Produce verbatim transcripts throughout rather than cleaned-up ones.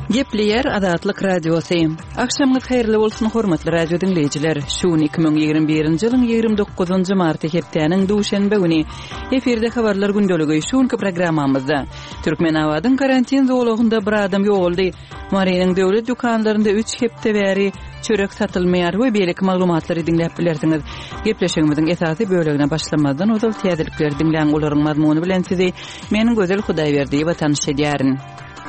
Gepleyer Adatlyk Radiosu. Akşamgy hayrly bolsun hormatly radio dinleyijiler. Şuun iki ming ýigirme birinji ýylyň ýigirme dokuzynjy marty hepdeniň duşanbe güni eferde habarlar gündöligi şuunky programmamyzda Türkmen awadyň karantin zowlugynda bir adam ýogaldy. Maryanyň döwlet dukanlarynda üç hepde bäri çörek satylmaýar we beýlik maglumatlary dinläp bilersiňiz. Gepleşigimiziň esasy bölegine başlamazdan ozal täzelikler dinläň olaryň mazmuny bilen sizi meniň gözel Hudaýberdi we tanış edýärin.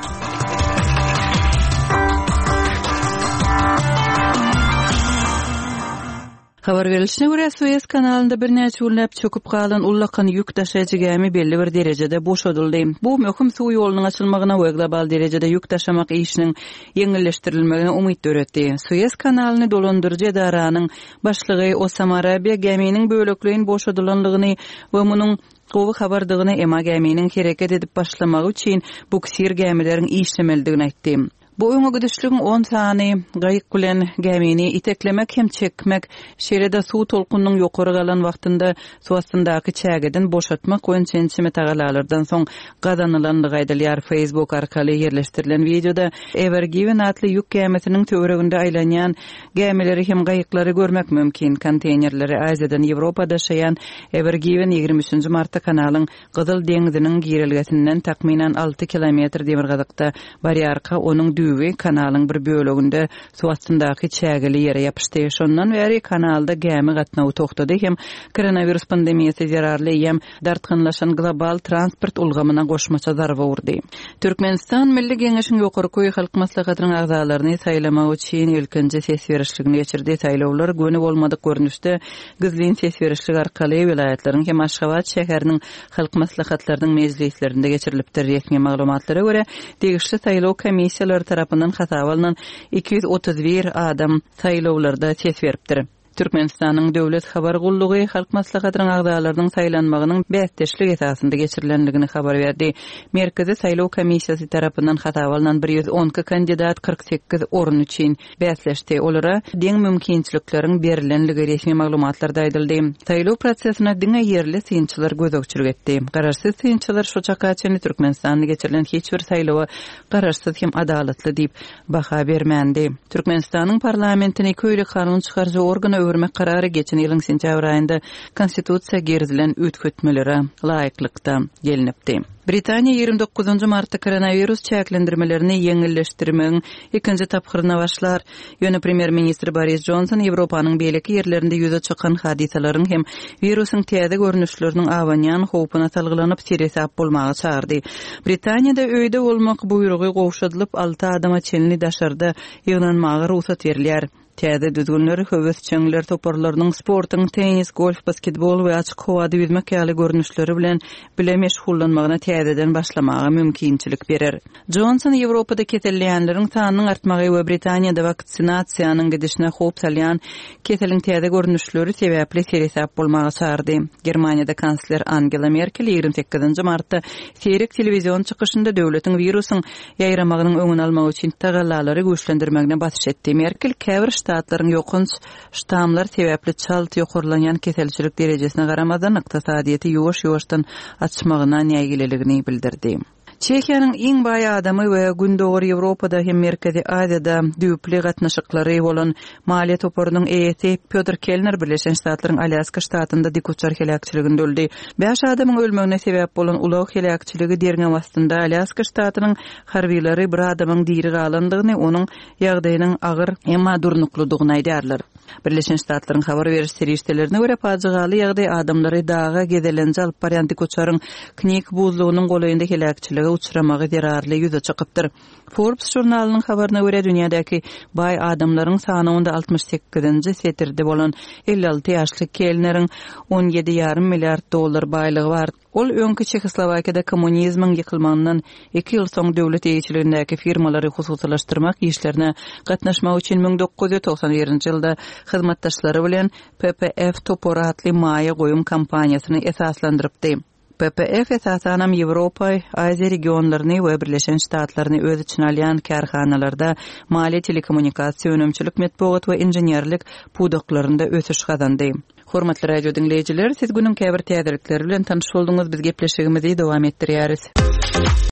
Habar verilişine göre Suez kanalında bir näçe ýyllap çöküp galan ullakan ýük taşaýjy gemi belli bir derejede boşadyldy. Bu möhüm suw ýolunyň açylmagyna we global derejede ýük taşamak işiniň ýeňilleşdirilmegine umyt döretdi. Suez kanalyny dolandyrjy edaranyň başlygy Osama Arabia geminiň böleklerini boşadylanlygyny we munyň gowy habardygyny ema geminiň hereket edip başlamagy üçin buksir gemileriň işlemeldigini aýtdy. Bu öňe gidişligiň on sany gaýyk bilen gemini iteklemek hem çekmek, şerede suw tolkunynyň ýokary galan wagtynda suw astyndaky çägeden boşatmak we çençime tagalalardan soň gazanylandy gaýdylýar. Facebook arkaly ýerleşdirilen videoda Ever Given atly ýük gemisiniň töwereginde aýlanýan gemileri hem gaýyklary görmek mümkin. Konteynerleri Aziýadan Ýewropada şaýan Ever Given ýigirme üçinji martda kanalyň Gyzyl deňiziniň girilgesinden takminan alty kilometr demir gazakda barýarka onuň düwi kanalyň bir böleginde suw astyndaky çägeli ýere ýapyşdy. Şondan bäri kanalda gemi gatnawy togtady hem koronavirus pandemiýasy zararly hem dartgynlaşan global transport ulgamyna goşmaça zarba urdy. Türkmenistan Milli Geňeşiň ýokary köý halk maslahatynyň agzalaryny saýlamak üçin ilkinji ses berişligini geçirdi. Saýlawlar göni bolmadyk görnüşde gizlin ses berişlik arkaly vilayatlanyň hem Aşgabat şäheriniň halk maslahatlarynyň mejlislerinde geçirilipdir. Resmi maglumatlara görä degişli saýlaw komissiýalary tarapyndan hataba alynan iki yüz otuz bir adam saýlawlarda ses beripdir. Türkmenistanyň döwlet habar gullugy halk maslahatynyň agzalarynyň saýlanmagynyň bäsdeşlik esasynda geçirilenligini habar berdi. Merkezi saýlaw komissiýasy tarapyndan hataba alynan bir yüz on iki kandidat kırk sekiz orun üçin bäsleşdi. Olara deň mümkinçilikleriň berilenligi resmi maglumatlarda aýdyldy. Saýlaw prosesine diňe ýerli synçylar gözökçülük etdi. Garaşsyz synçylar şu çakaçyny Türkmenistanda geçirilen hiç bir saýlawa garaşsyz hem adalatly diýip baha bermändi. Türkmenistanyň parlamentini köýli kanun çykarjy organa öwürmek karary geçen ýylyň sentýabr aýynda konstitusiýa gerizilen ütkötmelere laýyklykda gelinipdi. Britaniýa ýigirme dokuzynjy martda koronavirus çäklendirmelerini ýeňilleşdirmegiň ikinji taphyryna başlar. Ýöne premier ministri Boris Johnson Ýewropanyň beýleki ýerlerinde ýüze çykan hadisalaryň hem virusyň täze görnüşleriniň awanýan howpuna salgylanyp seresap bolmagy çağırdy. Britaniýada öýde bolmak buýrugy gowşadylyp alty adama çenli daşarda ýygnanmagy ruhsat berilýär. Täze düzgünleri höwesçiler toparlarynyň sportyň tenis, golf, basketbol we açyk howada ýüzmek ýaly görnüşleri bilen bile meşgullanmagyna täzeden başlamagy mümkinçilik berer. Johnson Ýewropada kesellenleriň sanynyň artmagy we Britaniýada vaksinasiýanyň gidişine howp salýan keseliň täze görnüşleri sebäpli seresap bolmagy çağırdy. Germaniýada kansler Angela Merkel ýigirme sekizinji martda seyrek telewizion çykyşynda döwletiň virusyň ýaýramagynyň öňüni almak üçin tagallalary güýçlendirmegine batyş etdi. Merkel käbir ştatlaryň ýokynç ştamlar sebäpli çalty ýokurlanýan keselçilik derejesine garamadan ykdysadyýety ýowaş-ýowaşdan açmagyna näýgileligini bildirdi. Çekiýanyň iň baý adamy we gündöwür Ýewropada hem Merkezi Aziýada düýpli gatnaşyklary bolan maliýe toparynyň eýesi Piotr Kellner Birleşen Ştatlaryň Alyaska ştatynda dik uçar helakçyliginde öldü. beş adamyň ölmegine sebäp bolan ulaw helakçyligi derňe wagtynda Alyaska ştatynyň harbiýlary bir adamyň diri galandygyny, onuň ýagdaýynyň agyr emma durnukludygyny aýdýarlar. Birleşen Ştatlaryň habar beriş serişdelerine göre pajygaly ýagdaý adamlary daga gedelenji alyp barýan dik uçaryň knik buzlugynyň golaýynda helakçylygy uçuramagy zararly ýüze çykypdyr. Forbes jurnalynyň habaryna görä dünýädäki baý adamlaryň sany onda altmış sekizinji setirde bolan elli alty ýaşly Kellneriň on ýedi ýarym milliard dollar baýlygy bar. Ol öňkü Çekoslowakiýada kommunizmiň ýykylmagyndan iki ýyl soň döwlet eýçiligindäki firmalary hususylaşdyrmak işlerine gatnaşmak üçin ming dokuz ýüz toksan birinji ýylda hyzmatdaşlary bilen P P F topora atly maýa goýum kampaniýasyny esaslandyrypdy. P P F esasanam Ýewropa, Aziýa regionlaryny we Birleşen Ştatlaryny öz içine alýan karhanalarda maliýe telekommunikasiýa önümçilik metbuat we inženýerlik pudaklaryny ösüş gazandy. Hormatly radio dinleyijiler, siz günüň käbir täzelikleri bilen tanyş bolduňyz. Biz gepleşigimizi dowam etdirýäris.